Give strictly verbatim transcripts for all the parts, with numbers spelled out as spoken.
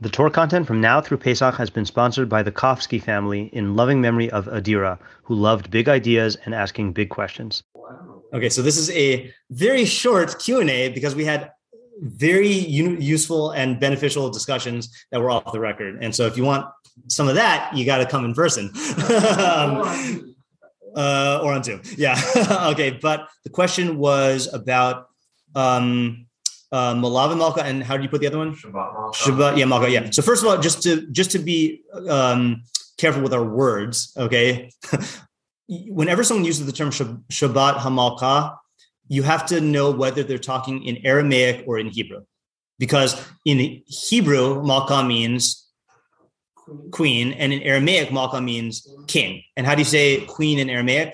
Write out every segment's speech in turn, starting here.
The Torah content from now through Pesach has been sponsored by the Kofsky family in loving memory of Adira, who loved big ideas and asking big questions. Okay, so this is a very short Q and A because we had very u- useful and beneficial discussions that were off the record. And so if you want some of that, you got to come in person. um, uh, or on Zoom. Yeah. Okay, but the question was about um, uh, Malav and Malka, and how do you put the other one? Shabbat Malka. Shabbat, yeah, Malka, yeah. So first of all, just to just to be um, careful with our words, okay? Whenever someone uses the term Shabbat HaMalka, you have to know whether they're talking in Aramaic or in Hebrew. Because in Hebrew, Malka means queen, and in Aramaic, Malka means king. And how do you say queen in Aramaic?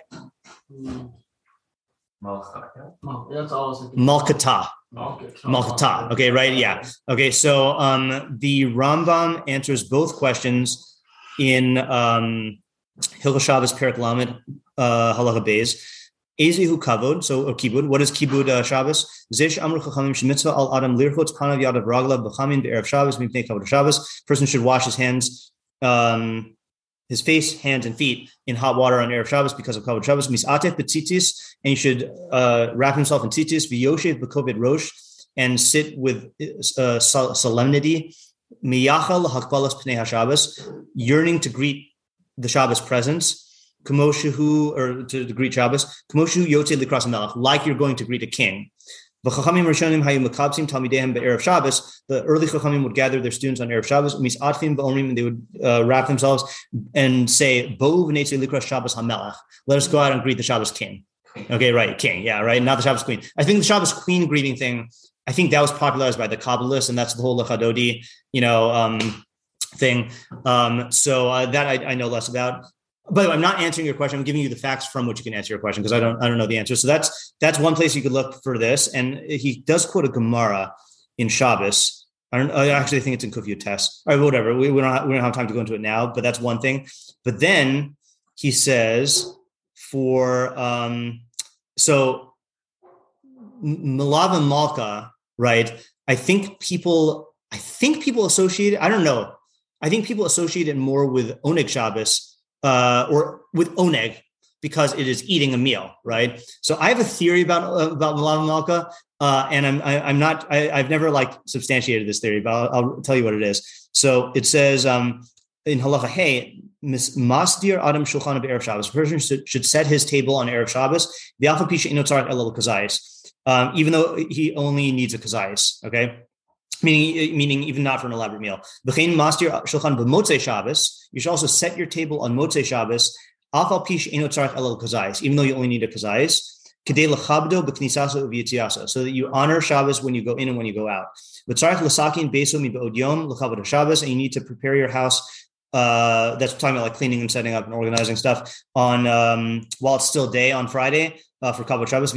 Malka. Malkata. Malkata. Okay, right? Yeah. Okay, so um, the Rambam answers both questions in um, Hilchos Shabbos Perek Lamed uh, Halacha Beis. Ezehu kavod, so or kibud. What is kibud uh, Shabbos? Zesh amru chachamim shemitzvah al adam lirchot panav yadav ragla b'chamin be'erev Shabbos mipnei kavod Shabbos. Person should wash his hands, um, his face, hands, and feet in hot water on erev Shabbos because of kavod Shabbos. Misatef b'tzitzis, and he should uh, wrap himself in tzitzis. V'yoshev b'koved rosh, and sit with uh, solemnity. Miyachal hakbalas pnei haShabbos, yearning to greet the Shabbos presence. Kamoshu, or to, to greet Shabbos, Kamoshu Yotzei Likras Melech, like you're going to greet a king. The Chachamim Rishonim Hayu Makabsim Talmidehem be'erev Shabbos. The early Chachamim would gather their students on erev Shabbos. Misatfim ba'omrim, and they would uh, wrap themselves and say, "Bo v'netzei Likras Shabbos HaMelech." Let us go out and greet the Shabbos king. Okay, right, king, yeah, right, not the Shabbos queen. I think the Shabbos queen greeting thing, I think that was popularized by the Kabbalists, and that's the whole Lechadodi, you know, um, thing. Um, so uh, that I, I know less about. By the way, I'm not answering your question. I'm giving you the facts from which you can answer your question because I don't I don't know the answer. So that's that's one place you could look for this. And he does quote a Gemara in Shabbos. I don't I actually think it's in Kuf Yutes. Or whatever. We, we don't have, we don't have time to go into it now, but that's one thing. But then he says for um, so Malav and Malka, right? I think people I think people associate it, I don't know. I think people associate it more with Oneg Shabbos. Uh, or with oneg, because it is eating a meal, right? So I have a theory about uh, about Malav and Malka, uh, and I'm I, I'm not I, I've never like substantiated this theory, but I'll, I'll tell you what it is. So it says um, in Halacha, hey, Masdir Adam Shulchan be'erev Shabbos. A person should, should set his table on erev Shabbos. V'afa pisha ino tzarich elul kazayis, um, even though he only needs a kazayis. Okay. Meaning, meaning even not for an elaborate meal. B'chein mastir shulchan b'motzei Shabbos. You should also set your table on motzei Shabbos. Afal pish eno tzarich elul kazayis, even though you only need a kazayis. Kedei lechabdo b'knisaso u'v'yitziaso, so that you honor Shabbos when you go in and when you go out. V'tzarich l'sakin beso mi'be'od yom l'chavod Shabbos, and you need to prepare your house. Uh, that's talking about like cleaning and setting up and organizing stuff on um, while it's still day on Friday uh, for Kavod Shabbos.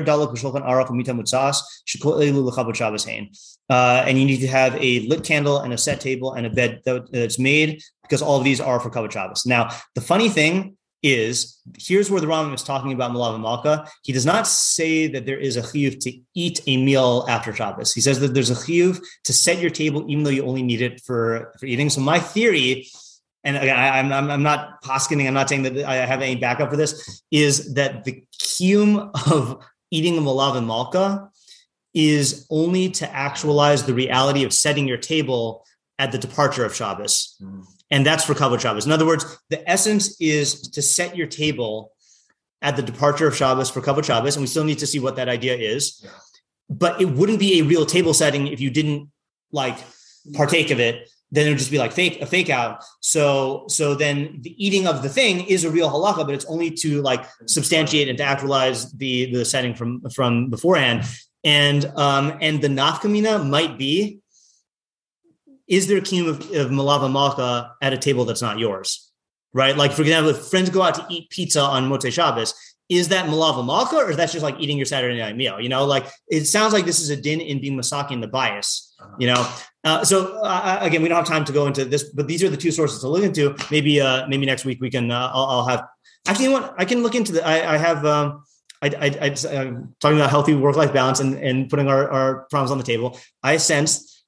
Uh, and you need to have a lit candle and a set table and a bed that's made because all of these are for Kavod Shabbos. Now, the funny thing is, here's where the Rambam is talking about Malav and Malka. He does not say that there is a chiyuv to eat a meal after Shabbos. He says that there's a chiyuv to set your table even though you only need it for, for eating. So my theory, and again, I, I'm, I'm I'm not poskening, I'm not saying that I have any backup for this, is that the kiyum of eating a Malav and Malka is only to actualize the reality of setting your table at the departure of Shabbos. Mm. And that's for Kavod Shabbos. In other words, the essence is to set your table at the departure of Shabbos for Kavod Shabbos. And we still need to see what that idea is. Yeah. But it wouldn't be a real table setting if you didn't like partake of it. Then it would just be like fake, a fake out. So, so then the eating of the thing is a real halacha, but it's only to like substantiate and to actualize the, the setting from, from beforehand. And, um, and the nafkamina might be, is there a kiyum of, of Malav and Malka at a table that's not yours, right? Like, for example, if friends go out to eat pizza on Motzei Shabbos, is that Malav and Malka, or is that just like eating your Saturday night meal? You know, like it sounds like this is a din in being masaki in the bias, you know? Uh, so uh, again, we don't have time to go into this, but these are the two sources to look into. Maybe, uh, maybe next week we can, uh, I'll, I'll have, actually, you know what? I can look into the, I, I have, um, I, I, I, I'm talking about healthy work-life balance and, and putting our, our problems on the table. I sensed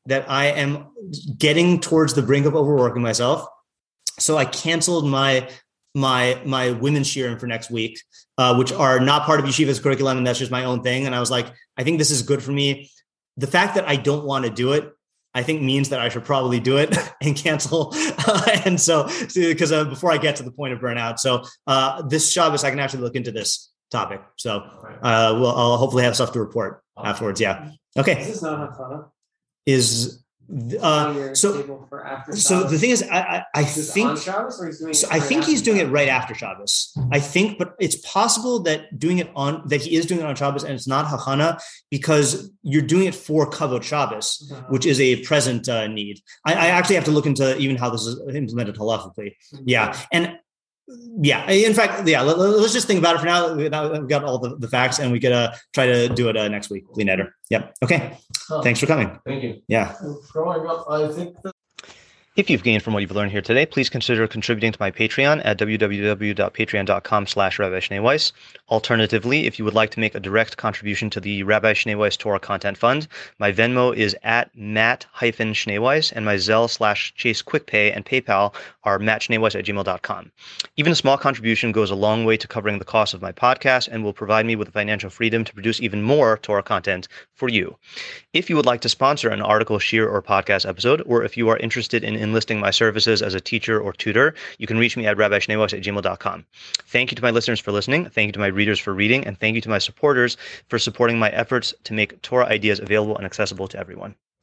that I am getting towards the brink of overworking myself. So I canceled my my my women's shiurim for next week, uh, which are not part of yeshiva's curriculum, and that's just my own thing. And I was like, I think this is good for me. The fact that I don't want to do it, I think means that I should probably do it and cancel. Uh, and so, because uh, before I get to the point of burnout, so uh, this Shabbos I can actually look into this topic. So uh, we'll, I'll hopefully have stuff to report afterwards. Yeah. Okay. This is not Hafana. Is uh, so. For after so the thing is, I I, I is think on Shabbos, or he's doing so it I right think he's after doing it Shabbos? right after Shabbos. I think, but it's possible that doing it on that he is doing it on Shabbos and it's not Hachana because you're doing it for Kavod Shabbos, Uh-huh. which is a present uh, need. I, I actually have to look into even how this is implemented halachically. Yeah, and yeah, in fact, yeah. Let, us just think about it for now. We've got all the, the facts, and we could uh, try to do it uh, next week. Clean editor. Yep. Okay. Huh. Thanks for coming. Thank you. Yeah. Growing up, I think that If you've gained from what you've learned here today, please consider contributing to my Patreon at www.patreon.com slash Rabbi Shnei Weiss. Alternatively, if you would like to make a direct contribution to the Rabbi Shnei Weiss Torah Content Fund, my Venmo is at Matt-Schneeweiss, and my Zelle slash Chase QuickPay and PayPal are mattschneeweiss at gmail dot com. Even a small contribution goes a long way to covering the cost of my podcast and will provide me with the financial freedom to produce even more Torah content for you. If you would like to sponsor an article, shiur, or podcast episode, or if you are interested in enlisting my services as a teacher or tutor, you can reach me at rabbi schneeweiss at gmail dot com. Thank you to my listeners for listening. Thank you to my readers for reading. And thank you to my supporters for supporting my efforts to make Torah ideas available and accessible to everyone.